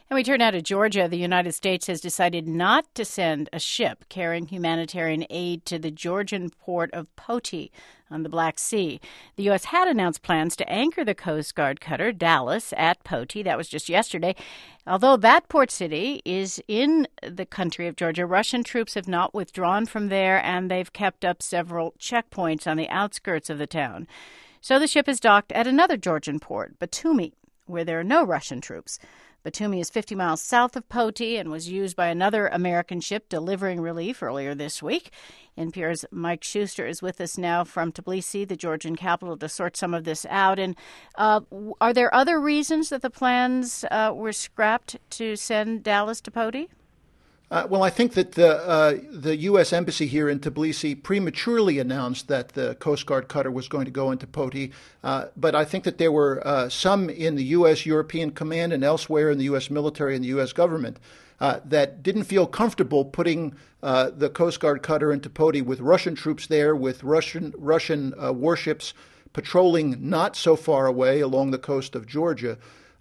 And we turn now to Georgia. The United States has decided not to send a ship carrying humanitarian aid to the Georgian port of Poti on the Black Sea. The U.S. had announced plans to anchor the Coast Guard cutter Dallas at Poti. That was just yesterday. Although that port city is in the country of Georgia, Russian troops have not withdrawn from there, and they've kept up several checkpoints on the outskirts of the town. So the ship is docked at another Georgian port, Batumi, where there are no Russian troops. Batumi is 50 miles south of Poti and was used by another American ship delivering relief earlier this week. NPR's Mike Schuster is with us now from Tbilisi, the Georgian capital, to sort some of this out. And are there other reasons that the plans were scrapped to send Dallas to Poti? Well, I think that the U.S. Embassy here in Tbilisi prematurely announced that the Coast Guard cutter was going to go into Poti. But I think that there were some in the U.S. European Command and elsewhere in the U.S. military and the U.S. government that didn't feel comfortable putting the Coast Guard cutter into Poti with Russian troops there, with Russian warships patrolling not so far away along the coast of Georgia.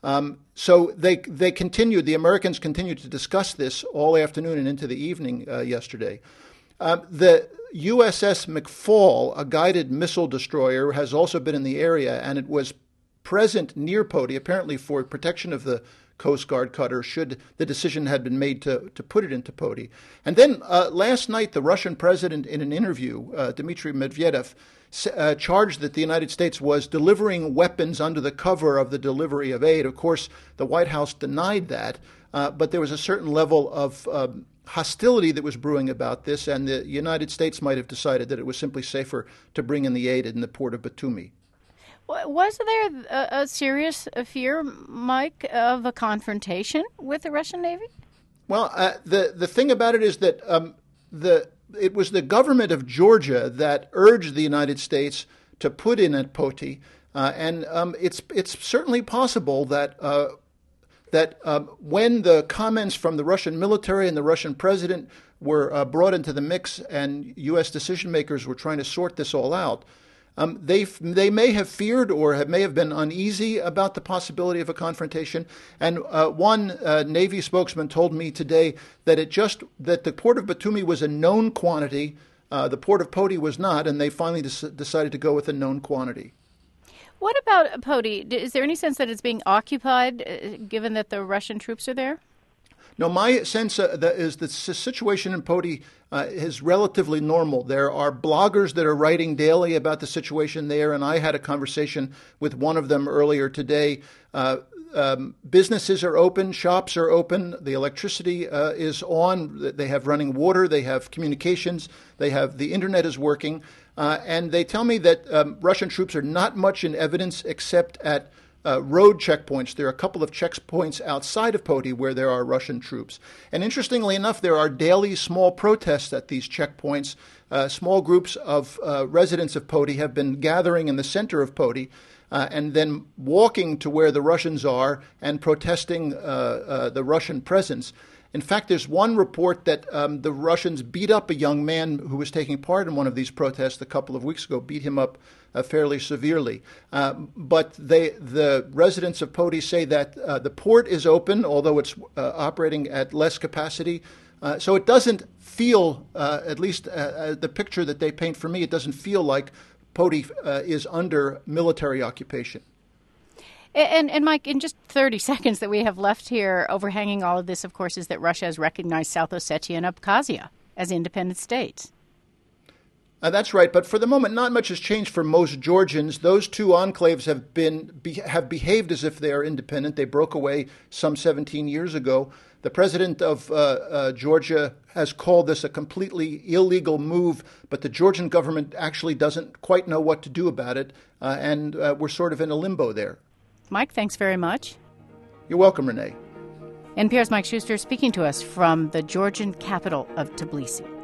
So they continued, the Americans continued to discuss this all afternoon and into the evening yesterday. The USS McFall, a guided missile destroyer, has also been in the area, and it was present near Poti, apparently for protection of the Coast Guard cutter, should the decision had been made to put it into Poti. And then last night, the Russian president, in an interview, Dmitry Medvedev, charged that the United States was delivering weapons under the cover of the delivery of aid. Of course, the White House denied that, but there was a certain level of hostility that was brewing about this, and the United States might have decided that it was simply safer to bring in the aid in the port of Batumi. Was there a serious fear, Mike, of a confrontation with the Russian Navy? Well, the thing about it is that it was the government of Georgia that urged the United States to put in at Poti, and it's certainly possible that when the comments from the Russian military and the Russian president were brought into the mix, and U.S. decision makers were trying to sort this all out, they may have feared or may have been uneasy about the possibility of a confrontation. And one Navy spokesman told me today that that the port of Batumi was a known quantity, the port of Poti was not, and they finally decided to go with a known quantity. What about Poti? Is there any sense that it's being occupied, given that the Russian troops are there? No, my sense is that the situation in Poti is relatively normal. There are bloggers that are writing daily about the situation there, and I had a conversation with one of them earlier today. Businesses are open, shops are open, the electricity is on, they have running water, they have communications, the internet is working, and they tell me that Russian troops are not much in evidence except at road checkpoints. There are a couple of checkpoints outside of Poti where there are Russian troops. And interestingly enough, there are daily small protests at these checkpoints. Small groups of residents of Poti have been gathering in the center of Poti and then walking to where the Russians are and protesting the Russian presence. In fact, there's one report that the Russians beat up a young man who was taking part in one of these protests a couple of weeks ago, beat him up fairly severely. But the residents of Poti say that the port is open, although it's operating at less capacity. So it doesn't feel, at least the picture that they paint for me, it doesn't feel like Poti is under military occupation. And Mike, in just 30 seconds that we have left here, overhanging all of this, of course, is that Russia has recognized South Ossetia and Abkhazia as independent states. That's right. But for the moment, not much has changed for most Georgians. Those two enclaves have behaved as if they are independent. They broke away some 17 years ago. The president of Georgia has called this a completely illegal move, but the Georgian government actually doesn't quite know what to do about it. And we're sort of in a limbo there. Mike, thanks very much. You're welcome, Renee. NPR's Mike Schuster speaking to us from the Georgian capital of Tbilisi.